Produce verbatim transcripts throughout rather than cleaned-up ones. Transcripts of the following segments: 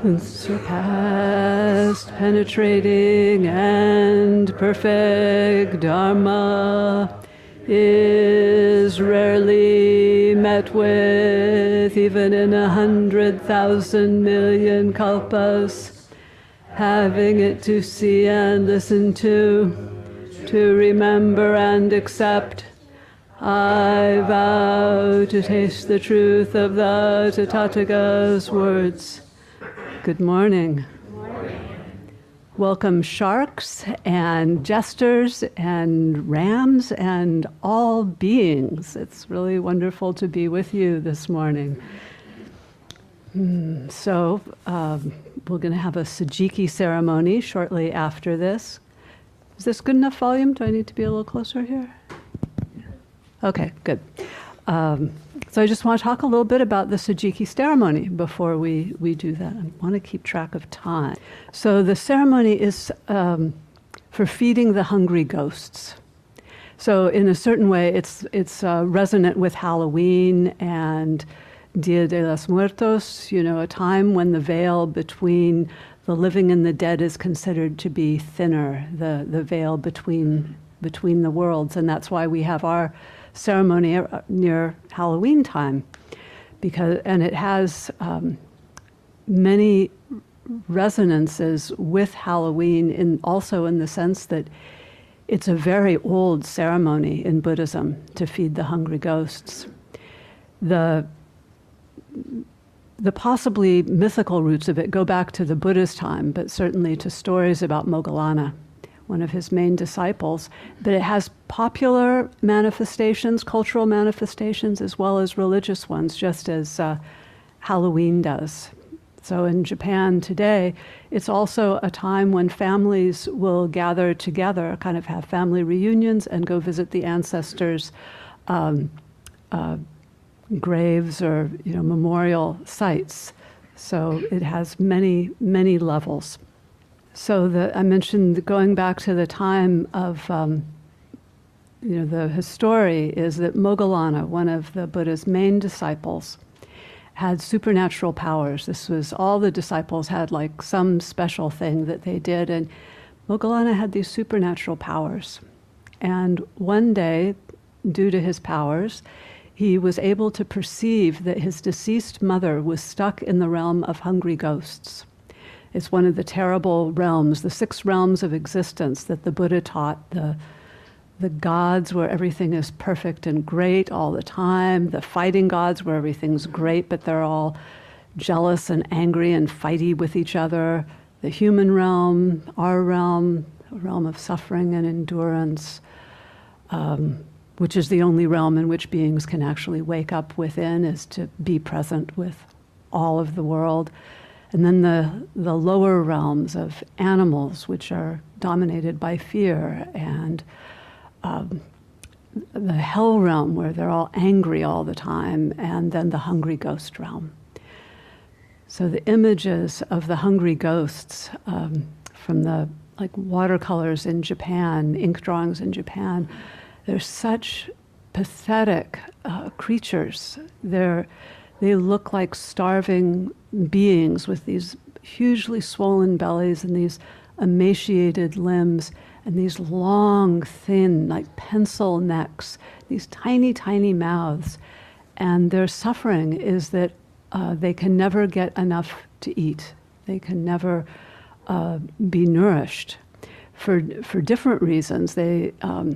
Unsurpassed, penetrating, and perfect Dharma is rarely met with, even in a hundred thousand million kalpas. Having it to see and listen to, to remember and accept, I vow to taste the truth of the Tathagata's words. Good morning. Good morning. Welcome sharks and jesters and rams and all beings. It's really wonderful to be with you this morning. Hmm, so um, we're going to have a Sujiki ceremony shortly after this. Is this good enough volume? Do I need to be a little closer here? Okay, good. Um, so I just want to talk a little bit about the Sujiki ceremony before we, we do that. I want to keep track of time. So the ceremony is um, for feeding the hungry ghosts. So in a certain way, it's, it's uh, resonant with Halloween and Dia de los Muertos, you know, a time when the veil between the living and the dead is considered to be thinner, the, the veil between, between the worlds. And that's why we have our ceremony near Halloween time, because and it has um, many resonances with Halloween, in also in the sense that it's a very old ceremony in Buddhism to feed the hungry ghosts. The the possibly mythical roots of it go back to the Buddha's time, but certainly to stories about Moggallana, one of his main disciples. But it has popular manifestations, cultural manifestations, as well as religious ones, just as uh, Halloween does. So in Japan today, it's also a time when families will gather together, kind of have family reunions and go visit the ancestors' um, uh, graves or, you know, memorial sites. So it has many, many levels. So the, I mentioned going back to the time of, um, you know, the history is that Moggallana, one of the Buddha's main disciples, had supernatural powers. This was, all the disciples had like some special thing that they did, and Moggallana had these supernatural powers. And one day, due to his powers, he was able to perceive that his deceased mother was stuck in the realm of hungry ghosts. It's one of the terrible realms, the six realms of existence that the Buddha taught, the, the gods where everything is perfect and great all the time, the fighting gods where everything's great but they're all jealous and angry and fighty with each other, the human realm, our realm, a realm of suffering and endurance, um, which is the only realm in which beings can actually wake up within, is to be present with all of the world. And then the, the lower realms of animals, which are dominated by fear, and um, the hell realm, where they're all angry all the time, and then the hungry ghost realm. So the images of the hungry ghosts um, from the like watercolors in Japan, ink drawings in Japan, they're such pathetic uh, creatures. They're, they look like starving beings with these hugely swollen bellies and these emaciated limbs and these long, thin, like pencil necks, these tiny, tiny mouths. And their suffering is that uh, they can never get enough to eat. They can never uh, be nourished. For, for different reasons, they... Um,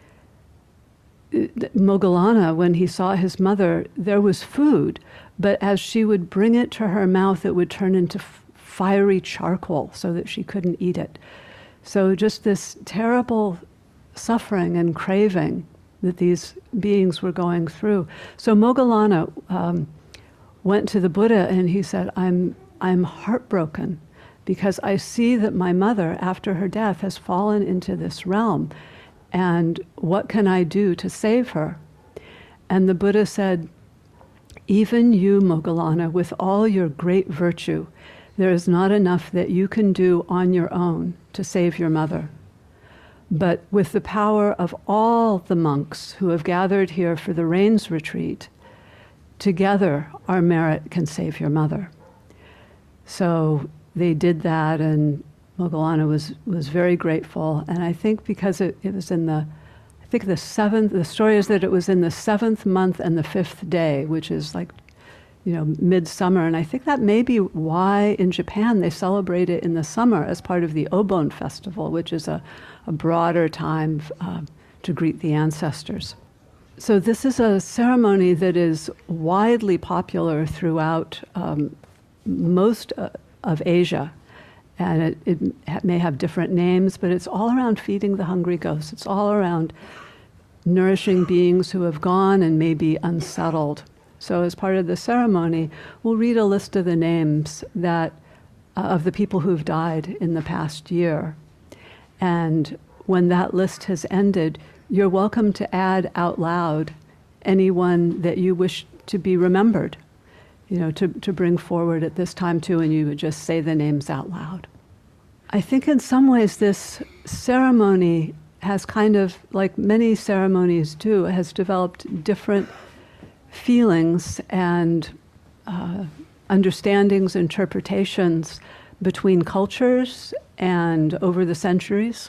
Moggallana, when he saw his mother, there was food, but as she would bring it to her mouth, it would turn into f- fiery charcoal so that she couldn't eat it. So just this terrible suffering and craving that these beings were going through. So Moggallana um, went to the Buddha and he said, I'm, I'm heartbroken because I see that my mother, after her death, has fallen into this realm. And what can I do to save her? And the Buddha said, even you, Moggallana, with all your great virtue, there is not enough that you can do on your own to save your mother. But with the power of all the monks who have gathered here for the Rains Retreat, together our merit can save your mother. So they did that, and Moggallana was, was very grateful. And I think because it, it was in the, I think the seventh, the story is that it was in the seventh month and the fifth day, which is like, you know, midsummer. And I think that may be why in Japan they celebrate it in the summer as part of the Obon festival, which is a, a broader time uh, to greet the ancestors. So this is a ceremony that is widely popular throughout um, most uh, of Asia. And it, it may have different names, but it's all around feeding the hungry ghosts. It's all around nourishing beings who have gone and may be unsettled. So as part of the ceremony, we'll read a list of the names that uh, of the people who've died in the past year. And when that list has ended, you're welcome to add out loud anyone that you wish to be remembered, you know, to, to bring forward at this time too, and you would just say the names out loud. I think in some ways this ceremony has kind of, like many ceremonies do, has developed different feelings and uh, understandings, interpretations between cultures and over the centuries.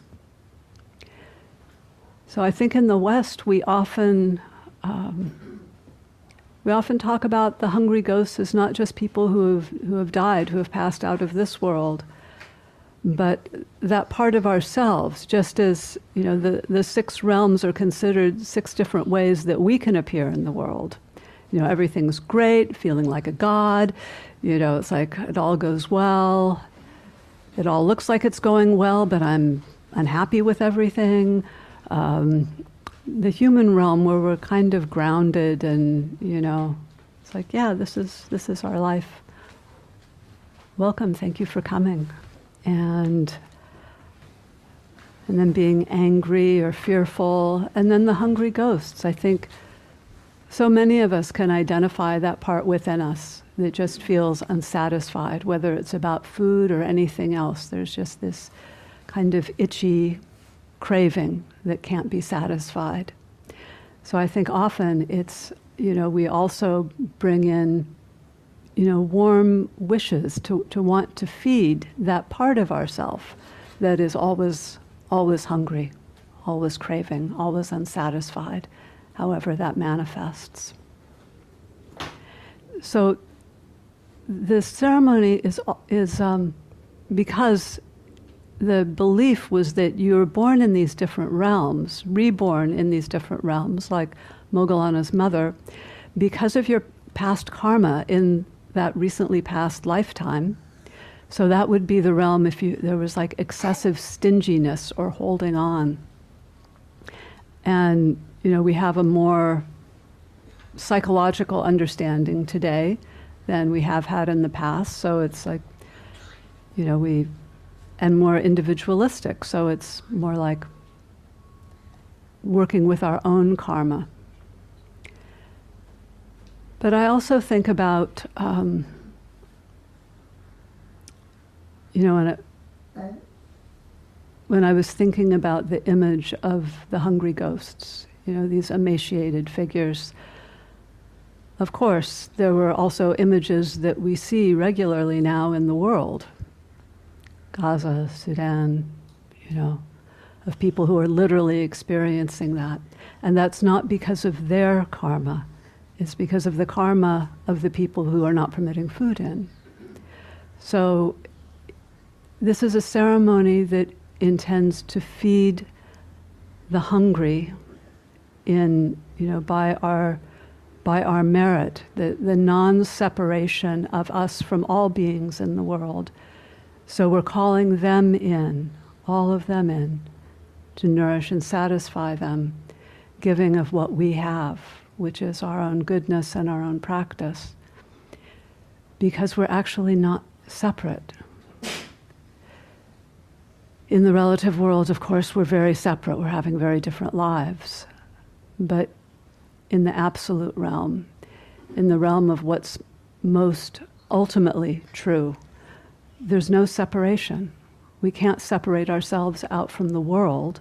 So I think in the West we often um, we often talk about the hungry ghosts as not just people who have who have died, who have passed out of this world, but that part of ourselves, just as, you know, the, the six realms are considered six different ways that we can appear in the world. You know, everything's great, feeling like a god, you know, it's like it all goes well, it all looks like it's going well, but I'm unhappy with everything. Um, the human realm where we're kind of grounded and, you know, it's like, yeah, this is this is our life. Welcome, thank you for coming. And and then being angry or fearful, and then the hungry ghosts. I think so many of us can identify that part within us that just feels unsatisfied, whether it's about food or anything else. There's just this kind of itchy craving that can't be satisfied. So I think often it's, you know, we also bring in, you know, warm wishes to, to want to feed that part of ourself that is always, always hungry, always craving, always unsatisfied, however that manifests. So this ceremony is, is um, because the belief was that you were born in these different realms, reborn in these different realms, like Moggallana's mother, because of your past karma in that recently past lifetime. So that would be the realm if you, there was like excessive stinginess or holding on. And, you know, we have a more psychological understanding today than we have had in the past. So it's like, you know, we, and more individualistic. So it's more like working with our own karma. But I also think about, um, you know, when, it, when I was thinking about the image of the hungry ghosts, you know, these emaciated figures, of course, there were also images that we see regularly now in the world. Gaza, Sudan, you know, of people who are literally experiencing that. And that's not because of their karma. It's because of the karma of the people who are not permitting food in. So this is a ceremony that intends to feed the hungry in, you know, by our by our merit, the, the non-separation of us from all beings in the world. So we're calling them in, all of them in, to nourish and satisfy them, giving of what we have, which is our own goodness and our own practice, because we're actually not separate. In the relative world, of course, we're very separate. We're having very different lives. But in the absolute realm, in the realm of what's most ultimately true, there's no separation. We can't separate ourselves out from the world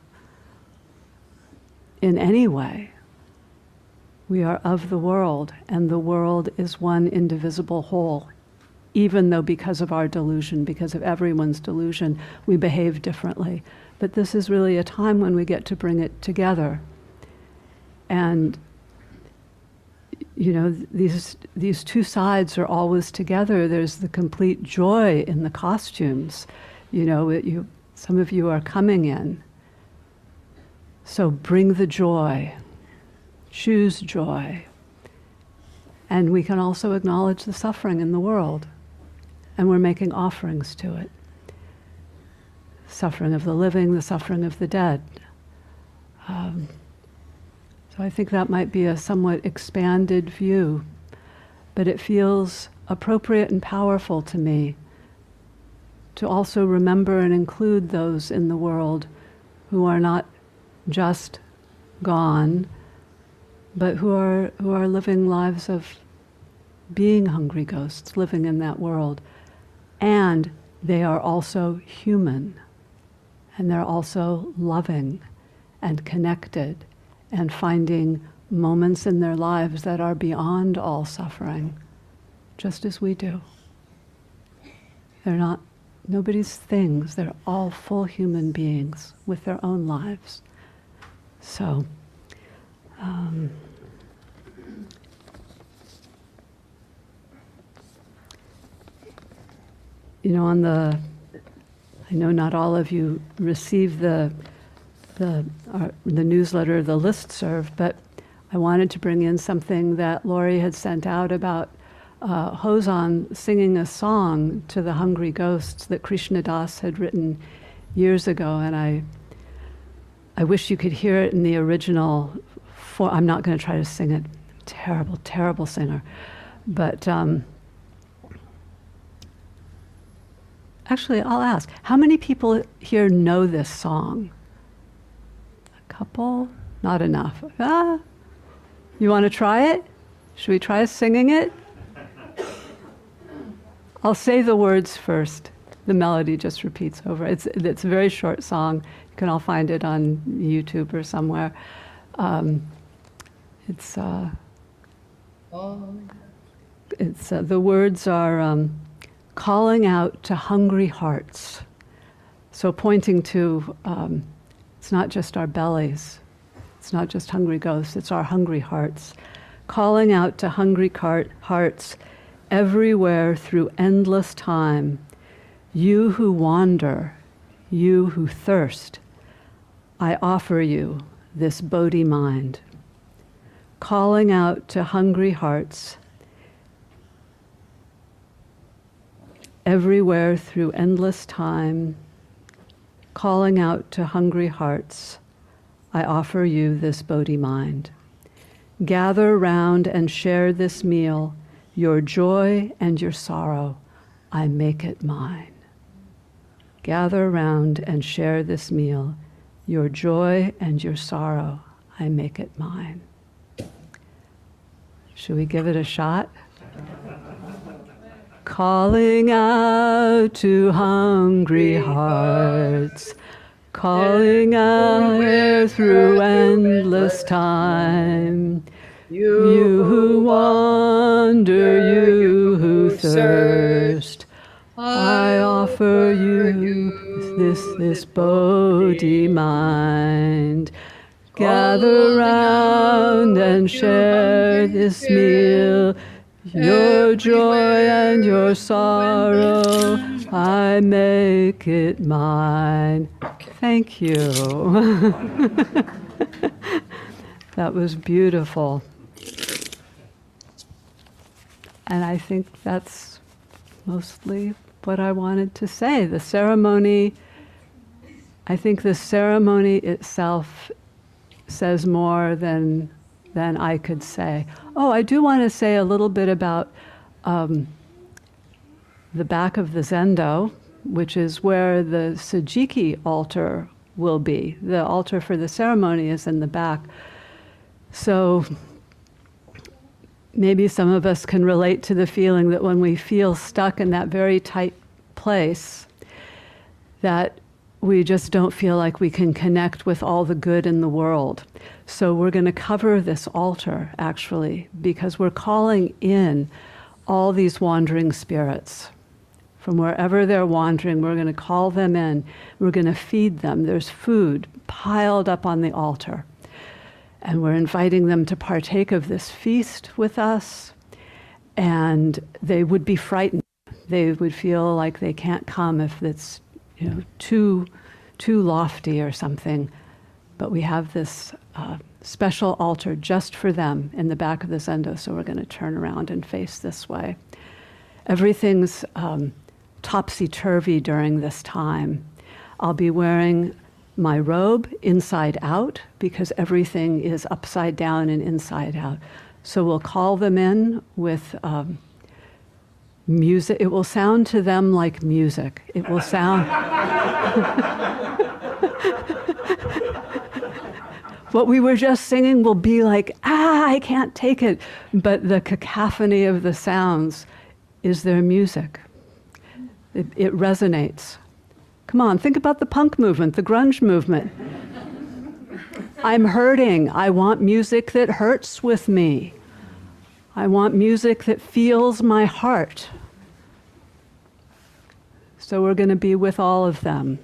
in any way. We are of the world, and the world is one indivisible whole. even though because of our delusion, because of everyone's delusion, we behave differently. But this is really a time when we get to bring it together. And, you know, these, these two sides are always together. There's the complete joy in the costumes. You know, it, you, some of you are coming in. So bring the joy. Choose joy. And we can also acknowledge the suffering in the world. And we're making offerings to it. Suffering of the living, the suffering of the dead. Um, so I think that might be a somewhat expanded view, but it feels appropriate and powerful to me to also remember and include those in the world who are not just gone, but who are who are living lives of being hungry ghosts, living in that world. And they are also human, and they're also loving and connected and finding moments in their lives that are beyond all suffering, just as we do. They're not nobody's things, they're all full human beings with their own lives. So, um, you know, on the, I know not all of you receive the the uh, the newsletter, the listserv, but I wanted to bring in something that Laurie had sent out about uh, Hozan singing a song to the hungry ghosts that Krishna Das had written years ago, and I I wish you could hear it in the original form. I'm not going to try to sing it. Terrible, terrible singer, but. Um, Actually, I'll ask, how many people here know this song? A couple? Not enough. Ah, you want to try it? Should we try singing it? I'll say the words first. The melody just repeats over. It's, it's a very short song. You can all find it on YouTube or somewhere. Um, it's, uh, it's uh, the words are, um, calling out to hungry hearts. So pointing to, um, it's not just our bellies, it's not just hungry ghosts, it's our hungry hearts. Calling out to hungry cart- hearts everywhere through endless time. You who wander, you who thirst, I offer you this Bodhi mind. Calling out to hungry hearts everywhere through endless time, calling out to hungry hearts, I offer you this Bodhi mind. Gather round and share this meal, your joy and your sorrow, I make it mine. Gather round and share this meal, your joy and your sorrow, I make it mine. Should we give it a shot? Calling out to hungry hearts, calling out through endless time. You who wander, you who thirst, I offer you this, this Bodhi mind. Gather round and share this meal, your joy and your sorrow, I make it mine. Thank you. That was beautiful. And I think that's mostly what I wanted to say. The ceremony, I think the ceremony itself says more than than I could say. Oh, I do want to say a little bit about um, the back of the zendo, which is where the Sujiki altar will be. The altar for the ceremony is in the back. So maybe some of us can relate to the feeling that when we feel stuck in that very tight place, that we just don't feel like we can connect with all the good in the world. So we're going to cover this altar, actually, because we're calling in all these wandering spirits. From wherever they're wandering, we're going to call them in. We're going to feed them. There's food piled up on the altar. And we're inviting them to partake of this feast with us. And they would be frightened. They would feel like they can't come if it's, you know, too, too lofty or something. But we have this uh, special altar just for them in the back of the zendo, so we're going to turn around and face this way. Everything's um, topsy-turvy during this time. I'll be wearing my robe inside out because everything is upside down and inside out. So we'll call them in with um, music. It will sound to them like music. It will sound... What we were just singing will be like, ah, I can't take it. But the cacophony of the sounds is their music. It, it resonates. Come on, think about the punk movement, the grunge movement. I'm hurting. I want music that hurts with me. I want music that feels my heart. So we're going to be with all of them.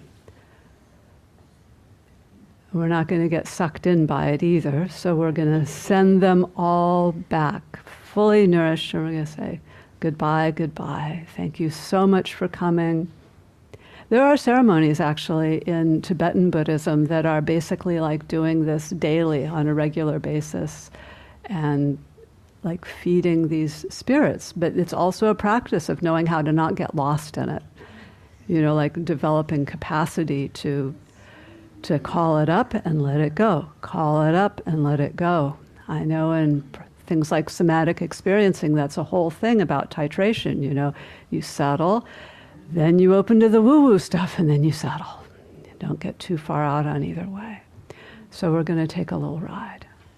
We're not going to get sucked in by it either, so we're going to send them all back, fully nourished, and we're going to say, goodbye, goodbye. Thank you so much for coming. There are ceremonies, actually, in Tibetan Buddhism that are basically like doing this daily on a regular basis and like feeding these spirits. But it's also a practice of knowing how to not get lost in it. You know, like developing capacity to to call it up and let it go. Call it up and let it go. I know in things like somatic experiencing, that's a whole thing about titration, you know. You settle, then you open to the woo-woo stuff, and then you settle. You don't get too far out on either way. So we're going to take a little ride.